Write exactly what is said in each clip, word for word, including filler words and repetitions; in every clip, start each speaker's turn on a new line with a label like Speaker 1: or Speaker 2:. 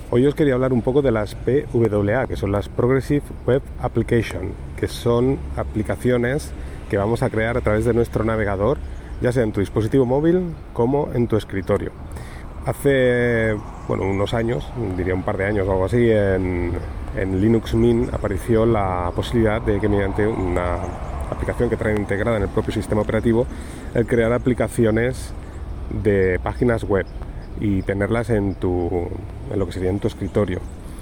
Speaker 1: Hoy os quería hablar un poco de las P W A, que son las Progressive Web Application, que son aplicaciones que vamos a crear a través de nuestro navegador, ya sea en tu dispositivo móvil como en tu escritorio. Hace bueno, unos años, diría un par de años o algo así, en, en Linux Mint apareció la posibilidad de que mediante una aplicación que trae integrada en el propio sistema operativo, el crear aplicaciones de páginas web y tenerlas en tu en lo que sería en tu escritorio.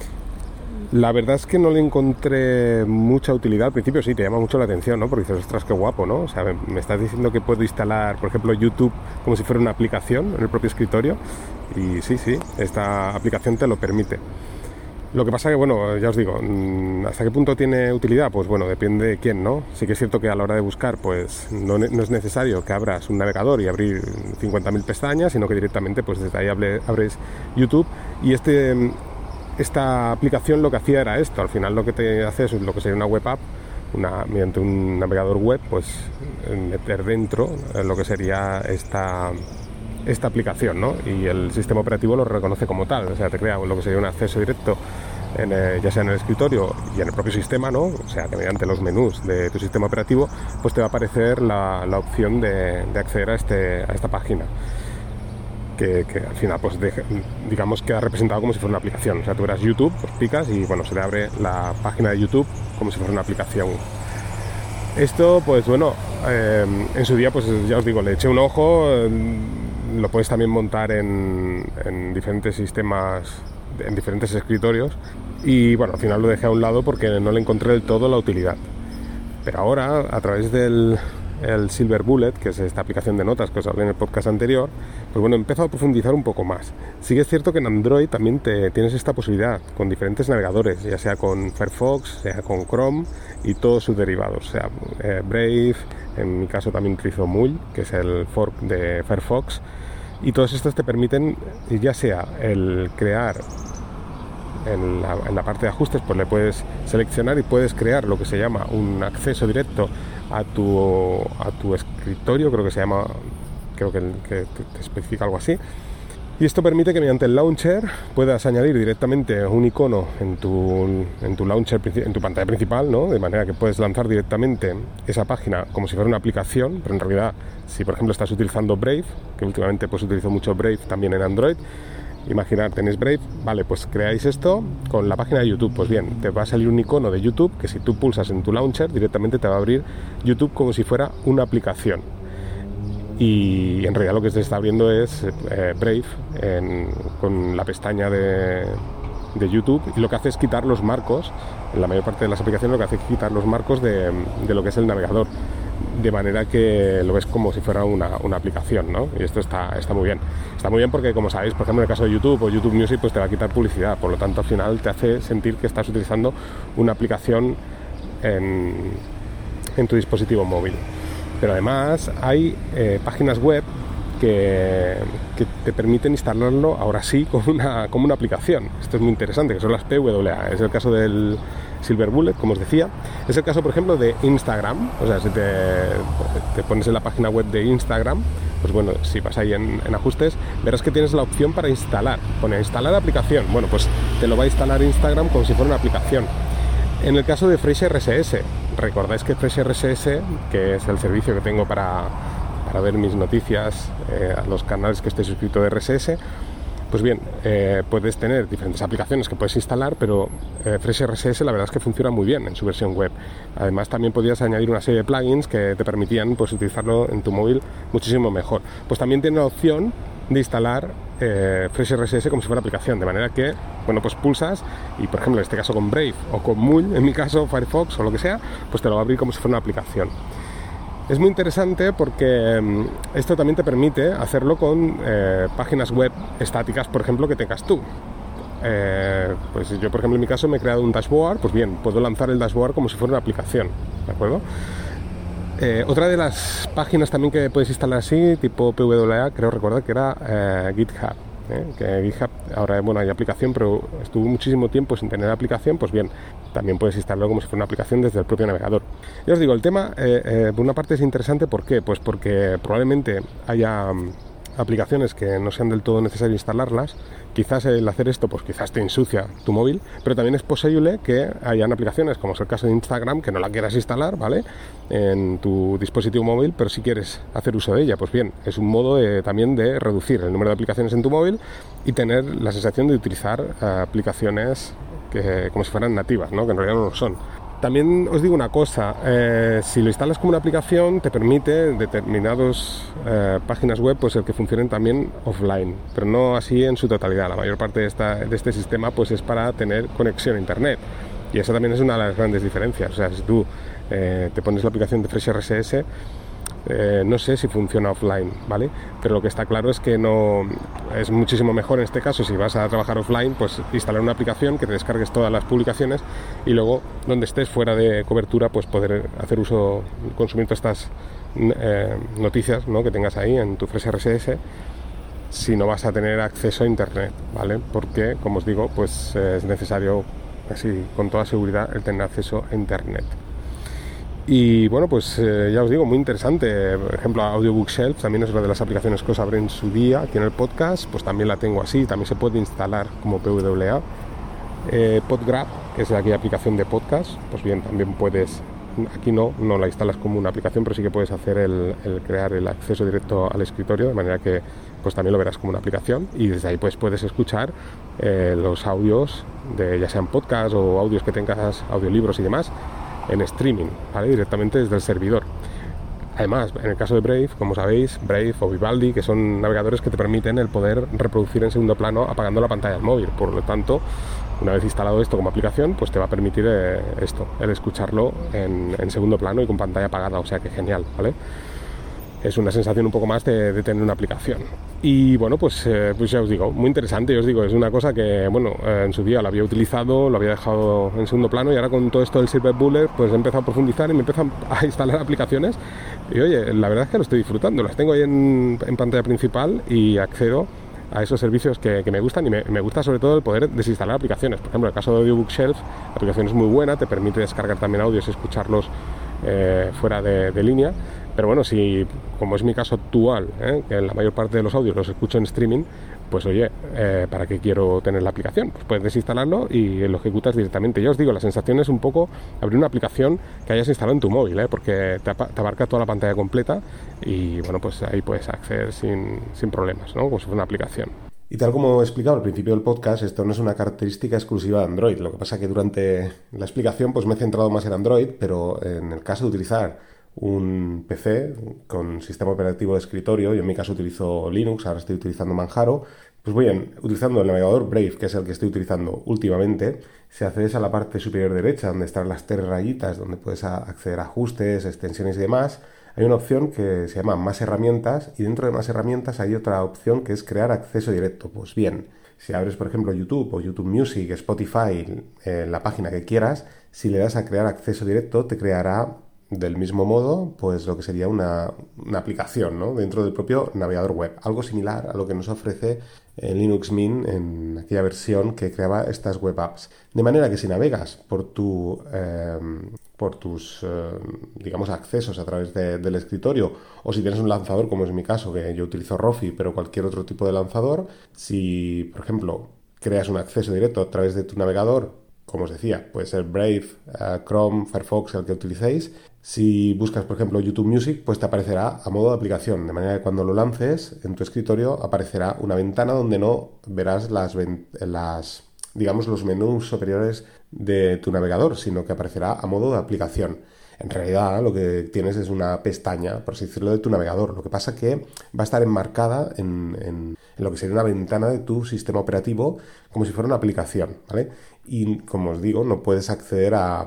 Speaker 1: La verdad es que no le encontré mucha utilidad. Al principio sí, te llama mucho la atención, ¿no? Porque dices, ostras, qué guapo, ¿no? O sea, me estás diciendo que puedo instalar, por ejemplo, YouTube como si fuera una aplicación en el propio escritorio. Y sí, sí, esta aplicación te lo permite. Lo que pasa que, bueno, ya os digo, ¿hasta qué punto tiene utilidad? Pues bueno, depende de quién, ¿no? Sí que es cierto que a la hora de buscar, pues no, no es necesario que abras un navegador y abrir cincuenta mil pestañas, sino que directamente, pues desde ahí abres YouTube. Y este, esta aplicación lo que hacía era esto. Al final lo que te hace es lo que sería una web app, una, mediante un navegador web, pues meter dentro lo que sería esta... esta aplicación, ¿no? Y el sistema operativo lo reconoce como tal, o sea, te crea lo que sería un acceso directo, en, eh, ya sea en el escritorio y en el propio sistema, ¿no? O sea, que mediante los menús de tu sistema operativo, pues te va a aparecer la, la opción de, de acceder a, este, a esta página, que, que al final, pues de, digamos, queda representado como si fuera una aplicación. O sea, tú verás YouTube, pues picas y, bueno, se te abre la página de YouTube como si fuera una aplicación. Esto, pues bueno, eh, en su día, pues ya os digo, le eché un ojo. Eh, lo puedes también montar en, en diferentes sistemas, en diferentes escritorios, y bueno, al final lo dejé a un lado porque no le encontré del todo la utilidad. Pero ahora, a través del el Silver Bullet, que es esta aplicación de notas que os hablé en el podcast anterior, pues bueno, he empezado a profundizar un poco más. Sí que es cierto que en Android también te, tienes esta posibilidad con diferentes navegadores, ya sea con Firefox, sea con Chrome y todos sus derivados, sea eh, Brave, en mi caso también utilizo Mul, que es el fork de Firefox, y todos estos te permiten, ya sea el crear en la, en la parte de ajustes, pues le puedes seleccionar y puedes crear lo que se llama un acceso directo a tu, a tu escritorio, creo que se llama, creo que, que te especifica algo así. Y esto permite que mediante el launcher puedas añadir directamente un icono en tu, en tu launcher, en tu pantalla principal, ¿no? De manera que puedes lanzar directamente esa página como si fuera una aplicación, pero en realidad, si por ejemplo estás utilizando Brave, que últimamente pues utilizo mucho Brave también en Android, imaginar, tenéis Brave, vale, pues creáis esto con la página de YouTube. Pues bien, te va a salir un icono de YouTube que si tú pulsas en tu launcher, directamente te va a abrir YouTube como si fuera una aplicación. Y en realidad lo que se está abriendo es eh, Brave en, con la pestaña de, de YouTube, y lo que hace es quitar los marcos. En la mayor parte de las aplicaciones lo que hace es quitar los marcos de, de lo que es el navegador, de manera que lo ves como si fuera una, una aplicación, ¿no? Y esto está, está muy bien. Está muy bien porque, como sabéis, por ejemplo, en el caso de YouTube o YouTube Music, pues te va a quitar publicidad. Por lo tanto, al final te hace sentir que estás utilizando una aplicación en, en tu dispositivo móvil. Pero además hay eh, páginas web que, que te permiten instalarlo ahora sí como una, como una aplicación. Esto es muy interesante, que son las P W A. Es el caso del Silver Bullet, como os decía. Es el caso, por ejemplo, de Instagram. O sea, si te, te pones en la página web de Instagram, pues bueno, si vas ahí en, en ajustes, verás que tienes la opción para instalar. Pone instalar aplicación. Bueno, pues te lo va a instalar Instagram como si fuera una aplicación. En el caso de Fresh R S S, recordáis que Fresh R S S, que es el servicio que tengo para, para ver mis noticias eh, a los canales que estoy suscrito de R S S, pues bien, eh, puedes tener diferentes aplicaciones que puedes instalar, pero eh, Fresh R S S la verdad es que funciona muy bien en su versión web. Además también podías añadir una serie de plugins que te permitían, pues, utilizarlo en tu móvil muchísimo mejor. Pues también tiene la opción de instalar eh, Fresh R S S como si fuera aplicación, de manera que, bueno, pues pulsas y, por ejemplo, en este caso con Brave o con Mul, en mi caso Firefox o lo que sea, pues te lo va a abrir como si fuera una aplicación. Es muy interesante porque um, esto también te permite hacerlo con eh, páginas web estáticas, por ejemplo, que tengas tú. Eh, pues yo, por ejemplo, en mi caso me he creado un dashboard, pues bien, puedo lanzar el dashboard como si fuera una aplicación, ¿de acuerdo? Eh, otra de las páginas también que puedes instalar así, tipo P W A, creo recordar que era eh, GitHub. ¿eh? Que GitHub, ahora bueno, hay aplicación, pero estuvo muchísimo tiempo sin tener aplicación. Pues bien, también puedes instalarlo como si fuera una aplicación desde el propio navegador. Ya os digo, el tema, eh, eh, por una parte es interesante. ¿Por qué? Pues porque probablemente haya aplicaciones que no sean del todo necesario instalarlas. Quizás el hacer esto, pues quizás te ensucia tu móvil, pero también es posible que hayan aplicaciones, como es el caso de Instagram, que no la quieras instalar, ¿vale?, en tu dispositivo móvil, pero si quieres hacer uso de ella, pues bien, es un modo de, también de reducir el número de aplicaciones en tu móvil y tener la sensación de utilizar uh, aplicaciones que, como si fueran nativas, ¿no?, que en realidad no lo son. También os digo una cosa, eh, si lo instalas como una aplicación te permite determinadas eh, páginas web pues el que funcionen también offline, pero no así en su totalidad. La mayor parte de, esta, de este sistema pues es para tener conexión a internet, y esa también es una de las grandes diferencias. O sea, si tú eh, te pones la aplicación de Fresh R S S, Eh, no sé si funciona offline, ¿vale? Pero lo que está claro es que no es muchísimo mejor en este caso, si vas a trabajar offline, pues instalar una aplicación que te descargues todas las publicaciones y luego donde estés fuera de cobertura pues poder hacer uso, consumir todas estas eh, noticias, ¿no?, que tengas ahí en tu Fresh R S S, si no vas a tener acceso a internet, ¿vale? Porque, como os digo, pues eh, es necesario así con toda seguridad el tener acceso a internet. Y bueno, pues eh, ya os digo, muy interesante. Por ejemplo, Audiobook Shelf también es una de las aplicaciones que os habré en su día aquí en el podcast, pues también la tengo así, también se puede instalar como P W A. eh, Podgrab, que es aquella aplicación de podcast, pues bien, también puedes, aquí no, no la instalas como una aplicación, pero sí que puedes hacer el, el crear el acceso directo al escritorio, de manera que pues también lo verás como una aplicación, y desde ahí pues puedes escuchar eh, los audios, de ya sean podcast o audios que tengas, audiolibros y demás, en streaming, ¿vale?, directamente desde el servidor. Además, en el caso de Brave, como sabéis, Brave o Vivaldi, que son navegadores que te permiten el poder reproducir en segundo plano apagando la pantalla del móvil. Por lo tanto, una vez instalado esto como aplicación, pues te va a permitir eh, esto, el escucharlo en, en segundo plano y con pantalla apagada, o sea que genial, ¿vale? Es una sensación un poco más de, de tener una aplicación. Y bueno, pues, eh, pues ya os digo, muy interesante, os digo, es una cosa que, bueno, eh, en su día lo había utilizado, lo había dejado en segundo plano, y ahora con todo esto del Silver Bullet, pues he empezado a profundizar y me empezado a instalar aplicaciones, y oye, la verdad es que lo estoy disfrutando, las tengo ahí en, en pantalla principal y accedo a esos servicios que, que me gustan, y me, me gusta sobre todo el poder desinstalar aplicaciones. Por ejemplo, en el caso de Audiobook Shelf, la aplicación es muy buena, te permite descargar también audios y escucharlos eh, fuera de, de línea. Pero bueno, si, como es mi caso actual, ¿eh?, que la mayor parte de los audios los escucho en streaming, pues oye, eh, ¿para qué quiero tener la aplicación? Pues puedes desinstalarlo y lo ejecutas directamente. Ya os digo, la sensación es un poco abrir una aplicación que hayas instalado en tu móvil, ¿eh?, porque te, te abarca toda la pantalla completa y bueno, pues ahí puedes acceder sin, sin problemas, ¿no?, como si fuera una aplicación. Y tal como he explicado al principio del podcast, esto no es una característica exclusiva de Android. Lo que pasa es que durante la explicación pues me he centrado más en Android, pero en el caso de utilizar un P C con sistema operativo de escritorio, yo en mi caso utilizo Linux, ahora estoy utilizando Manjaro, pues bien, utilizando el navegador Brave, que es el que estoy utilizando últimamente, si accedes a la parte superior derecha, donde están las tres rayitas, donde puedes acceder a ajustes, extensiones y demás, hay una opción que se llama Más herramientas, y dentro de Más herramientas hay otra opción que es Crear acceso directo. Pues bien, si abres por ejemplo YouTube o YouTube Music, Spotify, eh, la página que quieras, si le das a Crear acceso directo te creará del mismo modo pues lo que sería una, una aplicación, ¿no?, dentro del propio navegador web, algo similar a lo que nos ofrece en Linux Mint en aquella versión que creaba estas web apps. De manera que si navegas por tu eh, por tus eh, digamos accesos a través de, del escritorio, o si tienes un lanzador como es mi caso, que yo utilizo Rofi, pero cualquier otro tipo de lanzador, si por ejemplo creas un acceso directo a través de tu navegador, como os decía, puede ser Brave, uh, Chrome, Firefox, el que utilicéis. Si buscas, por ejemplo, YouTube Music, pues te aparecerá a modo de aplicación, de manera que cuando lo lances en tu escritorio aparecerá una ventana donde no verás las, las digamos, los menús superiores de tu navegador, sino que aparecerá a modo de aplicación. En realidad lo que tienes es una pestaña, por así decirlo, de tu navegador. Lo que pasa que va a estar enmarcada en, en, en lo que sería una ventana de tu sistema operativo, como si fuera una aplicación, ¿vale? Y como os digo, no puedes acceder a,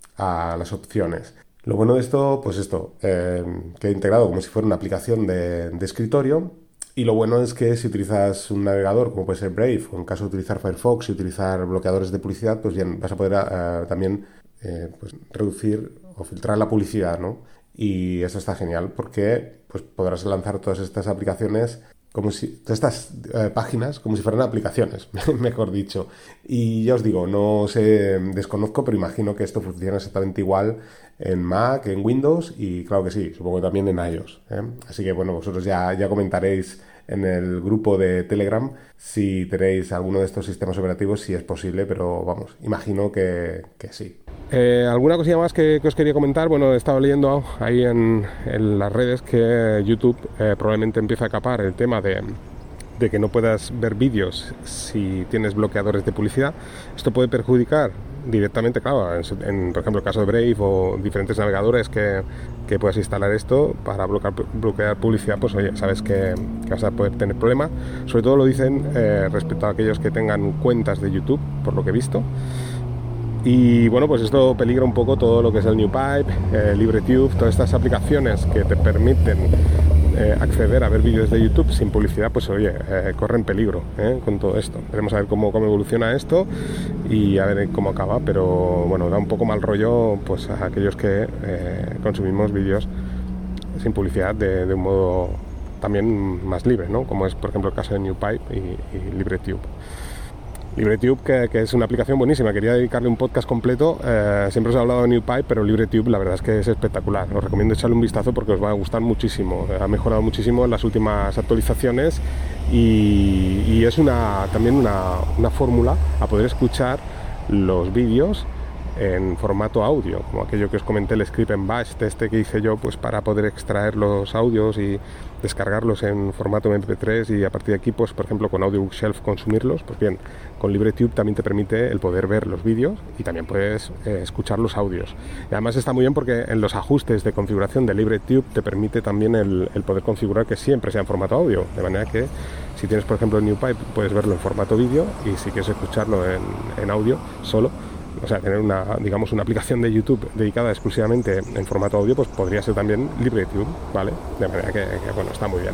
Speaker 1: a las opciones. Lo bueno de esto, pues esto, eh, queda integrado como si fuera una aplicación de, de escritorio. Y lo bueno es que si utilizas un navegador como puede ser Brave, o en caso de utilizar Firefox y utilizar bloqueadores de publicidad, pues bien, vas a poder uh, también eh, pues, reducir o filtrar la publicidad, ¿no? Y eso está genial porque pues, podrás lanzar todas estas aplicaciones, como si, todas estas eh, páginas como si fueran aplicaciones, mejor dicho. Y ya os digo, no sé, desconozco, pero imagino que esto funciona exactamente igual en Mac, en Windows y claro que sí, supongo que también en iOS, ¿eh? Así que bueno, vosotros ya, ya comentaréis en el grupo de Telegram si tenéis alguno de estos sistemas operativos, si es posible, pero vamos, imagino que, que sí. Eh, ¿Alguna cosilla más que, que os quería comentar? Bueno, he estado leyendo ahí en, en las redes que YouTube eh, probablemente empieza a capar el tema de... de que no puedas ver vídeos si tienes bloqueadores de publicidad. Esto puede perjudicar directamente, claro, en, en, por ejemplo, el caso de Brave o diferentes navegadores que, que puedas instalar esto para bloquear, bloquear publicidad, pues oye, sabes que, que vas a poder tener problemas. Sobre todo lo dicen eh, respecto a aquellos que tengan cuentas de YouTube, por lo que he visto. Y bueno, pues esto peligra un poco todo lo que es el NewPipe, eh, LibreTube, todas estas aplicaciones que te permiten eh, acceder a ver vídeos de YouTube sin publicidad, pues oye, eh, corren peligro eh, con todo esto. Veremos a ver cómo, cómo evoluciona esto y a ver cómo acaba, pero bueno, da un poco mal rollo pues a aquellos que eh, consumimos vídeos sin publicidad de, de un modo también más libre, ¿no? Como es por ejemplo el caso de NewPipe y, y LibreTube. LibreTube, que, que es una aplicación buenísima, quería dedicarle un podcast completo, eh, siempre os he hablado de NewPipe, pero LibreTube la verdad es que es espectacular, os recomiendo echarle un vistazo porque os va a gustar muchísimo, ha mejorado muchísimo en las últimas actualizaciones y, y es una, también una, una fórmula a poder escuchar los vídeos en formato audio, como aquello que os comenté, el script en bash, este que hice yo pues para poder extraer los audios y descargarlos en formato eme pe tres y a partir de aquí pues por ejemplo con Audio Bookshelf consumirlos. Pues bien, con LibreTube también te permite el poder ver los vídeos y también puedes eh, escuchar los audios, y además está muy bien porque en los ajustes de configuración de LibreTube te permite también el, el poder configurar que siempre sea en formato audio, de manera que si tienes por ejemplo el NewPipe puedes verlo en formato vídeo y si quieres escucharlo en, en audio solo, o sea, tener una, digamos, una aplicación de YouTube dedicada exclusivamente en formato audio, pues podría ser también LibreTube, ¿vale? De manera que, que bueno, está muy bien.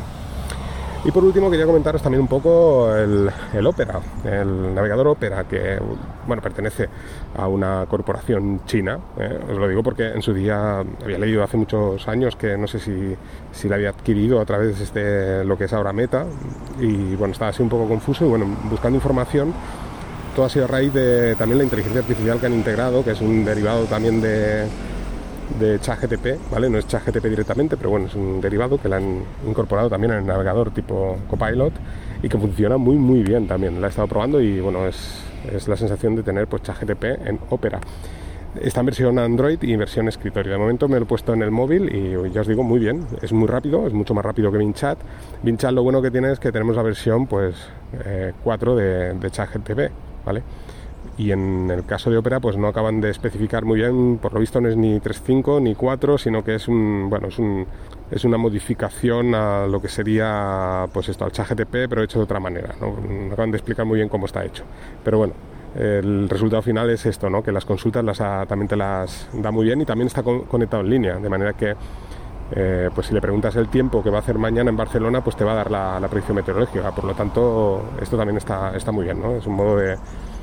Speaker 1: Y por último quería comentaros también un poco el, el Opera, el navegador Opera, que, bueno, pertenece a una corporación china, ¿eh? Os lo digo porque en su día había leído hace muchos años que no sé si, si la había adquirido a través de lo que es ahora Meta, y bueno, estaba así un poco confuso, y bueno, buscando información, todo ha sido a raíz de también la inteligencia artificial que han integrado, que es un derivado también de, de ChatGPT, ¿vale? No es ChatGPT directamente, pero bueno, es un derivado que la han incorporado también en el navegador tipo Copilot y que funciona muy muy bien también. La he estado probando y bueno, es, es la sensación de tener pues ChatGPT en Opera. Está en versión Android y versión escritorio. De momento me lo he puesto en el móvil y ya os digo, muy bien. Es muy rápido, es mucho más rápido que Bing Chat. Bing Chat lo bueno que tiene es que tenemos la versión pues eh, cuatro de, de ChatGPT, ¿vale? Y en el caso de Opera pues no acaban de especificar muy bien, por lo visto no es ni tres punto cinco ni cuatro, sino que es un bueno es un es una modificación a lo que sería pues esto, al ChatGPT, pero hecho de otra manera, ¿no? No acaban de explicar muy bien cómo está hecho. Pero bueno, el resultado final es esto, ¿no? Que las consultas las ha, también te las da muy bien y también está con, conectado en línea, de manera que Eh, pues si le preguntas el tiempo que va a hacer mañana en Barcelona, pues te va a dar la, la predicción meteorológica. Por lo tanto, esto también está, está muy bien, ¿no? Es un modo de,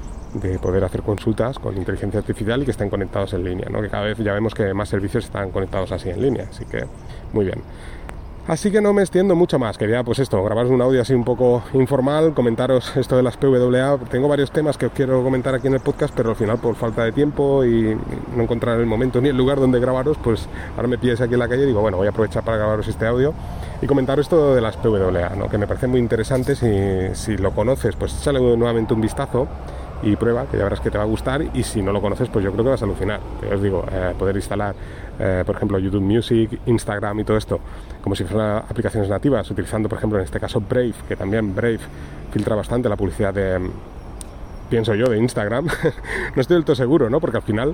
Speaker 1: de poder hacer consultas con inteligencia artificial y que estén conectados en línea, ¿no? Que cada vez ya vemos que más servicios están conectados así en línea, así que muy bien. Así que no me extiendo mucho más, quería pues esto, grabaros un audio así un poco informal, comentaros esto de las P W A. Tengo varios temas que os quiero comentar aquí en el podcast, pero al final por falta de tiempo y no encontrar el momento ni el lugar donde grabaros, pues ahora me pilláis aquí en la calle y digo, bueno, voy a aprovechar para grabaros este audio y comentaros esto de las P W A, ¿no? Que me parece muy interesante. Si, si lo conoces, pues échale nuevamente un vistazo y prueba, que ya verás que te va a gustar, y si no lo conoces, pues yo creo que vas a alucinar. Yo os digo, eh, poder instalar, eh, por ejemplo, YouTube Music, Instagram y todo esto, como si fueran aplicaciones nativas, utilizando, por ejemplo, en este caso Brave, que también Brave filtra bastante la publicidad de, pienso yo, de Instagram. No estoy del todo seguro, ¿no? Porque al final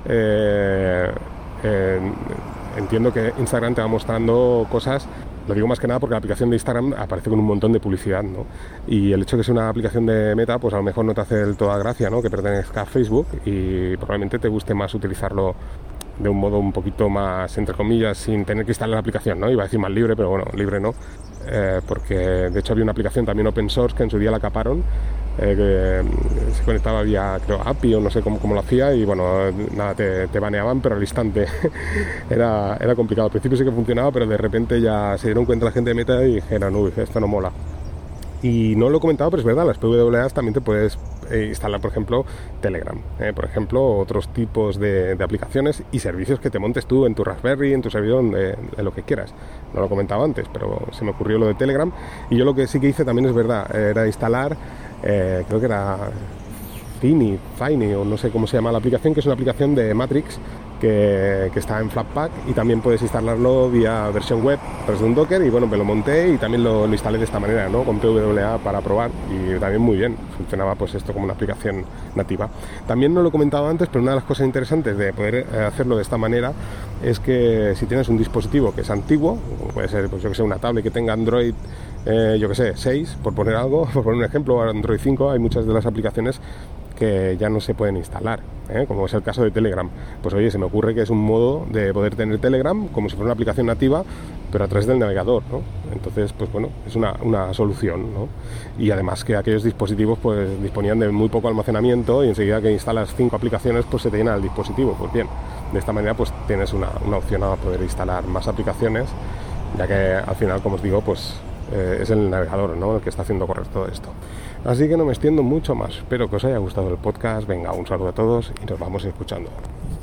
Speaker 1: eh, eh, entiendo que Instagram te va mostrando cosas. Lo digo más que nada porque la aplicación de Instagram aparece con un montón de publicidad, ¿no? Y el hecho de que sea una aplicación de Meta, pues a lo mejor no te hace del toda gracia, ¿no? Que pertenezca a Facebook y probablemente te guste más utilizarlo de un modo un poquito más, entre comillas, sin tener que instalar la aplicación, ¿no? Iba a decir más libre, pero bueno, libre no. Eh, porque de hecho había una aplicación también open source que en su día la caparon, eh, que se conectaba vía, creo, A P I o no sé cómo, cómo lo hacía, y bueno, nada, te, te baneaban, pero al instante. era, era complicado. Al principio sí que funcionaba, pero de repente ya se dieron cuenta la gente de Meta y dijeron, uy, esto no mola. Y no lo he comentado, pero es verdad, las P W As también te puedes eh, instalar, por ejemplo, Telegram, eh, por ejemplo, otros tipos de, de aplicaciones y servicios que te montes tú en tu Raspberry, en tu servidor, de, de lo que quieras. No lo he comentado antes, pero se me ocurrió lo de Telegram. Y yo lo que sí que hice también es verdad, era instalar, eh, creo que era Fini, Fini, o no sé cómo se llama la aplicación, que es una aplicación de Matrix, Que, que está en Flatpak, y también puedes instalarlo vía versión web a través de un Docker, y bueno, me lo monté y también lo, lo instalé de esta manera, ¿no? Con P W A para probar, y también muy bien, funcionaba pues esto como una aplicación nativa. También no lo he comentado antes, pero una de las cosas interesantes de poder hacerlo de esta manera es que si tienes un dispositivo que es antiguo, puede ser, pues yo que sé, una tablet que tenga Android, eh, yo que sé, seis, por poner algo, por poner un ejemplo, Android cinco, hay muchas de las aplicaciones que ya no se pueden instalar, ¿eh? Como es el caso de Telegram. Pues oye, se me ocurre que es un modo de poder tener Telegram como si fuera una aplicación nativa, pero a través del navegador, ¿no? Entonces, pues bueno, es una, una solución, ¿no? Y además que aquellos dispositivos pues disponían de muy poco almacenamiento, y enseguida que instalas cinco aplicaciones pues se te llena el dispositivo. Pues bien, de esta manera pues tienes una, una opción a poder instalar más aplicaciones, ya que al final, como os digo, pues eh, es el navegador, ¿no?, el que está haciendo correr todo esto. Así que no me extiendo mucho más. Espero que os haya gustado el podcast. Venga, un saludo a todos y nos vamos escuchando.